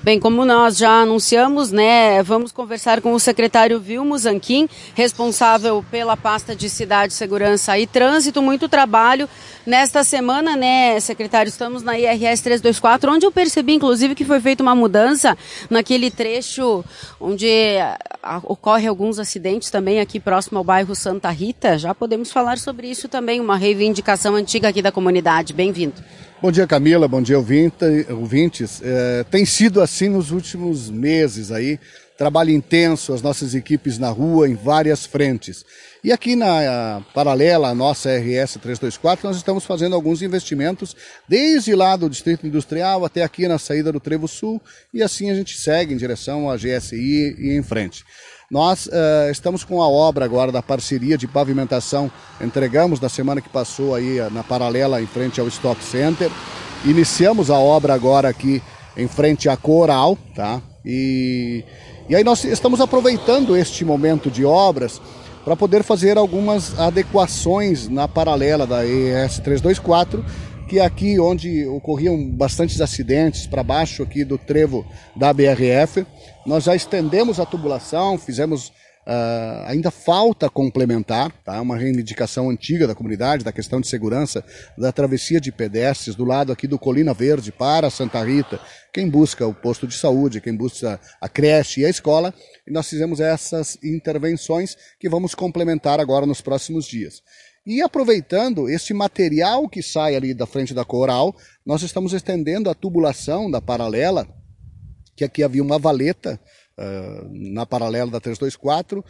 Bem, como nós já anunciamos, né, vamos conversar com o secretário Vilmo Zanquim, responsável pela pasta de Cidade, Segurança e Trânsito. Muito trabalho nesta semana, né, secretário? Estamos na IRS 324, onde eu percebi, inclusive, que foi feita uma mudança naquele trecho onde ocorre alguns acidentes também aqui próximo ao bairro Santa Rita. Já podemos falar sobre isso também, uma reivindicação antiga aqui da comunidade. Bem-vindo. Bom dia, Camila, bom dia, ouvintes. Tem sido assim nos últimos meses aí, trabalho intenso, as nossas equipes na rua, em várias frentes. E aqui na paralela à nossa RS 324, nós estamos fazendo alguns investimentos, desde lá do Distrito Industrial até aqui na saída do Trevo Sul, e assim a gente segue em direção à GSI e em frente. Nós estamos com a obra agora da parceria de pavimentação, entregamos na semana que passou aí na paralela em frente ao Stock Center, iniciamos a obra agora aqui em frente à Coral, tá? E aí nós estamos aproveitando este momento de obras para poder fazer algumas adequações na paralela da ES 324, que é aqui onde ocorriam bastantes acidentes, para baixo aqui do trevo da BRF. Nós já estendemos a tubulação, fizemos, ainda falta complementar, tá? Uma reivindicação antiga da comunidade, da questão de segurança, da travessia de pedestres, do lado aqui do Colina Verde para Santa Rita, quem busca o posto de saúde, quem busca a creche e a escola, e nós fizemos essas intervenções que vamos complementar agora nos próximos dias. E aproveitando este material que sai ali da frente da Coral, nós estamos estendendo a tubulação da paralela, que aqui havia uma valeta na paralela da 324,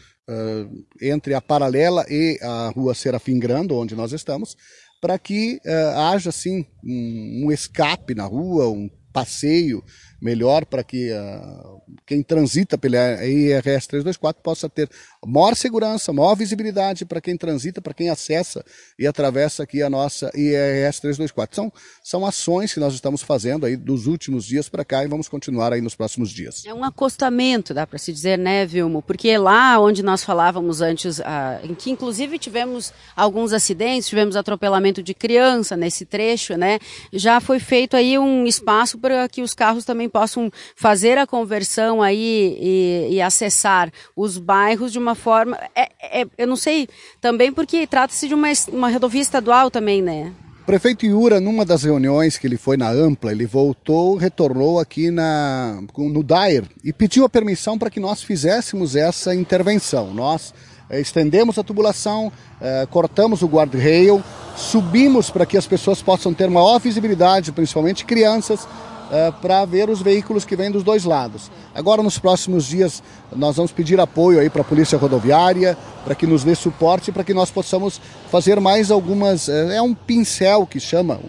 entre a paralela e a rua Serafim Grando, onde nós estamos, para que haja assim um escape na rua, um passeio melhor para que quem transita pela IRS 324 possa ter maior segurança, maior visibilidade para quem transita, para quem acessa e atravessa aqui a nossa IRS 324. São ações que nós estamos fazendo aí dos últimos dias para cá e vamos continuar aí nos próximos dias. É um acostamento, dá para se dizer, né, Vilmo? Porque lá onde nós falávamos antes, em que inclusive tivemos alguns acidentes, tivemos atropelamento de criança nesse trecho, né? Já foi feito aí um espaço para que os carros também possam fazer a conversão aí e acessar os bairros de uma forma, eu não sei, também porque trata-se de uma rodovia estadual também, né? O prefeito Iura, numa das reuniões que ele foi na Ampla, ele retornou aqui no DAER e pediu a permissão para que nós fizéssemos essa intervenção. Nós estendemos a tubulação, cortamos o guardrail, subimos para que as pessoas possam ter maior visibilidade, principalmente crianças, para ver os veículos que vêm dos dois lados. Agora, nos próximos dias, nós vamos pedir apoio aí para a Polícia Rodoviária, para que nos dê suporte, para que nós possamos fazer mais algumas... É um pincel que chama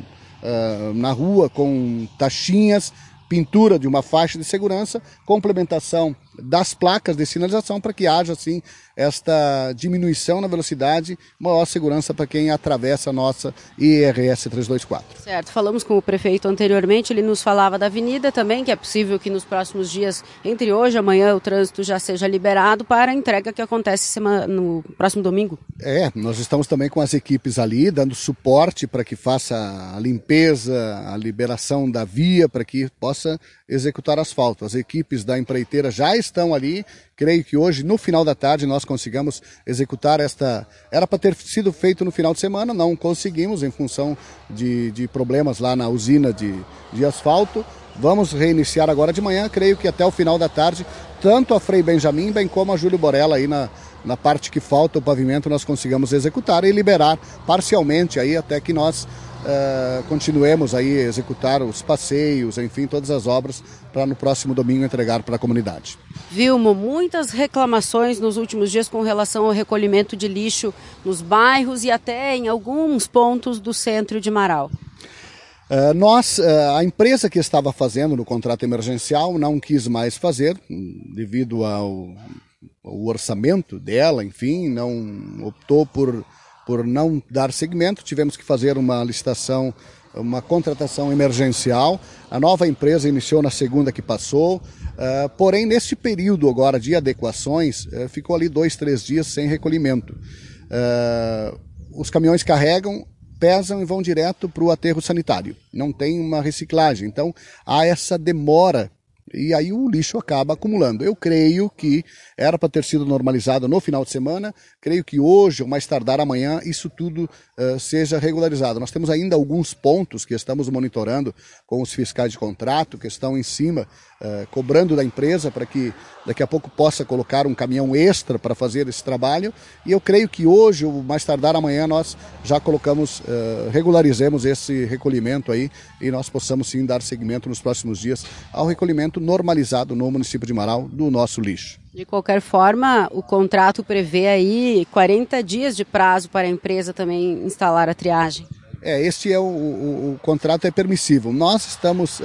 na rua, com taxinhas, pintura de uma faixa de segurança, complementação das placas de sinalização para que haja, assim, esta diminuição na velocidade, maior segurança para quem atravessa a nossa IRS 324. Certo, falamos com o prefeito anteriormente, ele nos falava da avenida também, que é possível que nos próximos dias, entre hoje e amanhã, o trânsito já seja liberado para a entrega que acontece no próximo domingo. Nós estamos também com as equipes ali, dando suporte para que faça a limpeza, a liberação da via, para que possa executar asfalto. As equipes da empreiteira já estão ali, creio que hoje, no final da tarde, nós consigamos executar esta... Era para ter sido feito no final de semana, não conseguimos em função de problemas lá na usina de asfalto. Vamos reiniciar agora de manhã, creio que até o final da tarde, tanto a Frei Benjamin, bem como a Júlio Borella aí na parte que falta o pavimento, nós consigamos executar e liberar parcialmente aí até que nós continuemos aí a executar os passeios, enfim, todas as obras para no próximo domingo entregar para a comunidade. Vilmo, muitas reclamações nos últimos dias com relação ao recolhimento de lixo nos bairros e até em alguns pontos do centro de Marau. A empresa que estava fazendo no contrato emergencial não quis mais fazer, devido ao orçamento dela, enfim, não optou por não dar seguimento. Tivemos que fazer uma licitação, uma contratação emergencial. A nova empresa iniciou na segunda que passou, porém neste período agora de adequações, ficou ali 2-3 dias sem recolhimento. Os caminhões carregam, pesam e vão direto para o aterro sanitário. Não tem uma reciclagem, então há essa demora E aí o lixo acaba acumulando. Eu creio que era para ter sido normalizado no final de semana, creio que hoje, ou mais tardar amanhã, isso tudo seja regularizado. Nós temos ainda alguns pontos que estamos monitorando com os fiscais de contrato, que estão em cima, cobrando da empresa para que daqui a pouco possa colocar um caminhão extra para fazer esse trabalho. E eu creio que hoje, ou mais tardar amanhã, nós já colocamos, regularizemos esse recolhimento aí e nós possamos sim dar seguimento nos próximos dias ao recolhimento normalizado no município de Marau do nosso lixo. De qualquer forma, o contrato prevê aí 40 dias de prazo para a empresa também instalar a triagem. Este é o contrato é permissivo. Nós estamos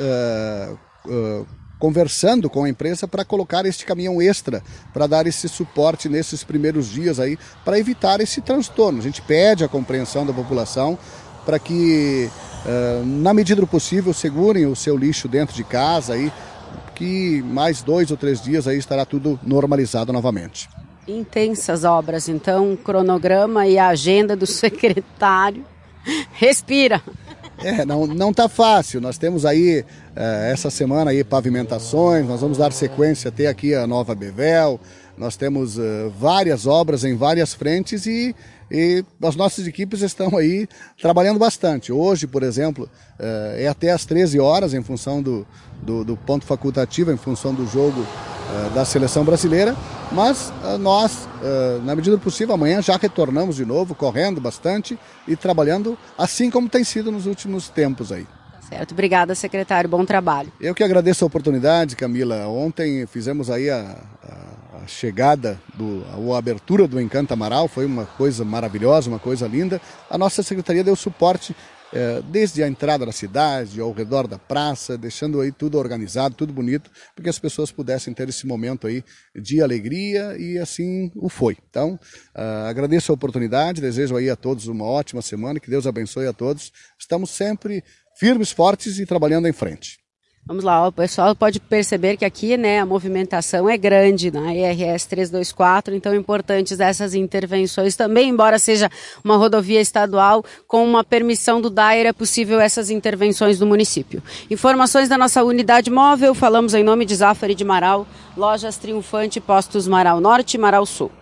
conversando com a empresa para colocar este caminhão extra, para dar esse suporte nesses primeiros dias aí, para evitar esse transtorno. A gente pede a compreensão da população para que, na medida do possível, segurem o seu lixo dentro de casa aí, que mais 2 ou 3 dias aí estará tudo normalizado novamente. Intensas obras, então, cronograma e a agenda do secretário. Respira! Não está fácil. Nós temos aí, essa semana aí, pavimentações, nós vamos dar sequência até aqui a Nova Bevel, nós temos várias obras em várias frentes e as nossas equipes estão aí trabalhando bastante. Hoje, por exemplo, é até às 13 horas, em função do ponto facultativo, em função do jogo da seleção brasileira, mas nós, na medida do possível, amanhã já retornamos de novo, correndo bastante e trabalhando assim como tem sido nos últimos tempos aí. Certo, obrigada, secretário, bom trabalho. Eu que agradeço a oportunidade, Camila. Ontem fizemos aí a chegada, a abertura do Encanta Amaral, foi uma coisa maravilhosa, uma coisa linda. A nossa secretaria deu suporte desde a entrada da cidade, ao redor da praça, deixando aí tudo organizado, tudo bonito, porque as pessoas pudessem ter esse momento aí de alegria e assim o foi. Então, agradeço a oportunidade, desejo aí a todos uma ótima semana, que Deus abençoe a todos. Estamos sempre firmes, fortes e trabalhando em frente. Vamos lá, o pessoal pode perceber que aqui, né, a movimentação é grande na IRS 324, então importantes essas intervenções também, embora seja uma rodovia estadual, com uma permissão do DAER é possível essas intervenções do município. Informações da nossa unidade móvel, falamos em nome de Zafari de Marau, Lojas Triunfante, Postos Marau Norte e Marau Sul.